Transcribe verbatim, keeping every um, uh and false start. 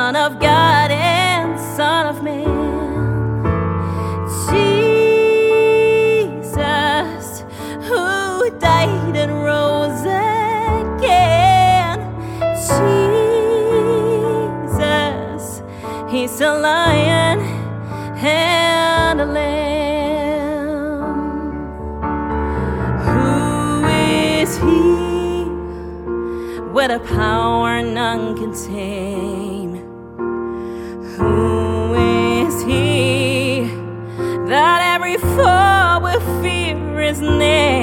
Son of God and Son of Man, Jesus, who died and rose again. Jesus, He's the Lion and the Lamb. Who is He with a power none can tame? Who is He that every foe will fear His name?